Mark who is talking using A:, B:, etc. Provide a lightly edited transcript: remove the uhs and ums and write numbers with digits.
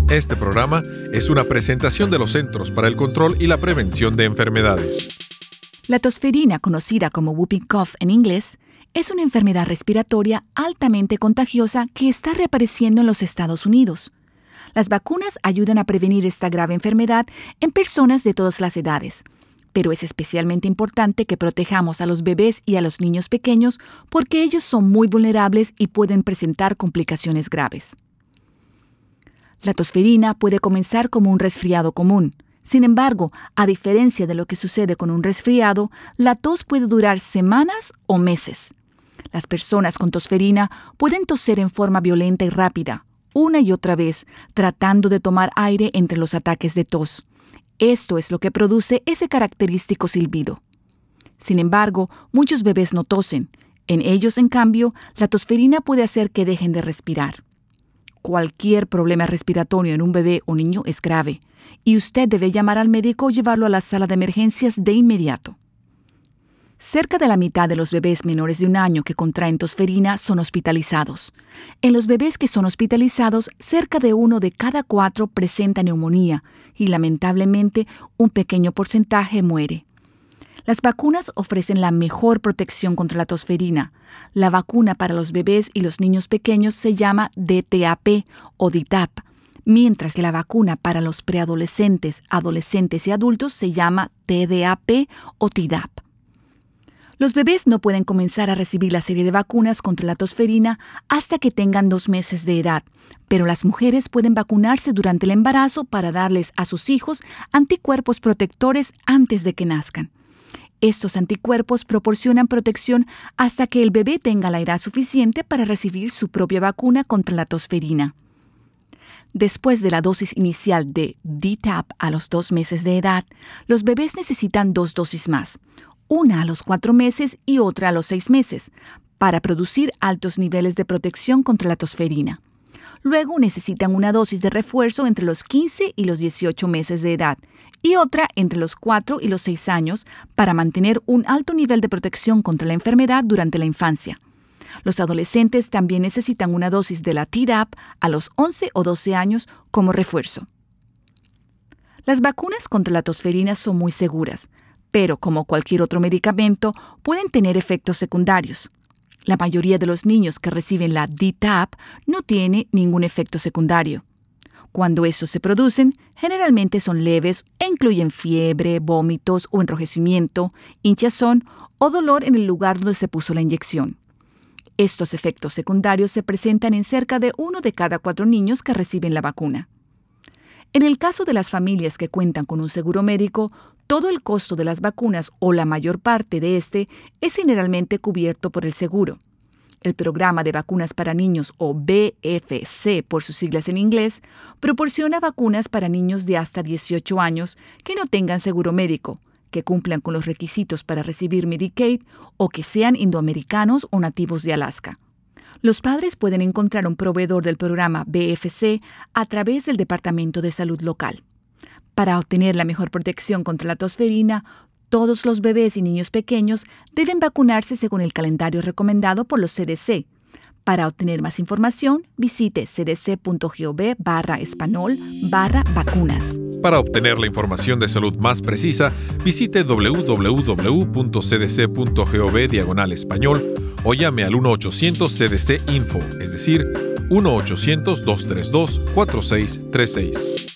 A: Este programa es una presentación de los Centros para el Control y la Prevención de Enfermedades.
B: La tosferina, conocida como whooping cough en inglés, es una enfermedad respiratoria altamente contagiosa que está reapareciendo en los Estados Unidos. Las vacunas ayudan a prevenir esta grave enfermedad en personas de todas las edades, pero es especialmente importante que protejamos a los bebés y a los niños pequeños porque ellos son muy vulnerables y pueden presentar complicaciones graves. La tosferina puede comenzar como un resfriado común. Sin embargo, a diferencia de lo que sucede con un resfriado, la tos puede durar semanas o meses. Las personas con tosferina pueden toser en forma violenta y rápida, una y otra vez, tratando de tomar aire entre los ataques de tos. Esto es lo que produce ese característico silbido. Sin embargo, muchos bebés no tosen. En ellos, en cambio, la tosferina puede hacer que dejen de respirar. Cualquier problema respiratorio en un bebé o niño es grave, y usted debe llamar al médico o llevarlo a la sala de emergencias de inmediato. Cerca de la mitad de los bebés menores de 1 año que contraen tosferina son hospitalizados. En los bebés que son hospitalizados, cerca de 1 de cada 4 presenta neumonía y, lamentablemente, un pequeño porcentaje muere. Las vacunas ofrecen la mejor protección contra la tosferina. La vacuna para los bebés y los niños pequeños se llama DTaP o DTaP, mientras que la vacuna para los preadolescentes, adolescentes y adultos se llama TDAP o TDAP. Los bebés no pueden comenzar a recibir la serie de vacunas contra la tosferina hasta que tengan 2 meses de edad, pero las mujeres pueden vacunarse durante el embarazo para darles a sus hijos anticuerpos protectores antes de que nazcan. Estos anticuerpos proporcionan protección hasta que el bebé tenga la edad suficiente para recibir su propia vacuna contra la tosferina. Después de la dosis inicial de DTaP a los 2 meses de edad, los bebés necesitan 2 dosis más, una a los 4 meses y otra a los 6 meses, para producir altos niveles de protección contra la tosferina. Luego necesitan una dosis de refuerzo entre los 15 y los 18 meses de edad y otra entre los 4 y los 6 años para mantener un alto nivel de protección contra la enfermedad durante la infancia. Los adolescentes también necesitan una dosis de la TDAP a los 11 o 12 años como refuerzo. Las vacunas contra la tosferina son muy seguras, pero como cualquier otro medicamento, pueden tener efectos secundarios. La mayoría de los niños que reciben la DTaP no tiene ningún efecto secundario. Cuando estos se producen, generalmente son leves e incluyen fiebre, vómitos o enrojecimiento, hinchazón o dolor en el lugar donde se puso la inyección. Estos efectos secundarios se presentan en cerca de 1 de cada 4 niños que reciben la vacuna. En el caso de las familias que cuentan con un seguro médico, todo el costo de las vacunas o la mayor parte de este es generalmente cubierto por el seguro. El Programa de Vacunas para Niños, o BFC por sus siglas en inglés, proporciona vacunas para niños de hasta 18 años que no tengan seguro médico, que cumplan con los requisitos para recibir Medicaid o que sean indoamericanos o nativos de Alaska. Los padres pueden encontrar un proveedor del programa BFC a través del Departamento de Salud local. Para obtener la mejor protección contra la tosferina, todos los bebés y niños pequeños deben vacunarse según el calendario recomendado por los CDC. Para obtener más información, visite cdc.gov/español/vacunas.
A: Para obtener la información de salud más precisa, visite www.cdc.gov/español o llame al 1-800-CDC-INFO, es decir, 1-800-232-4636.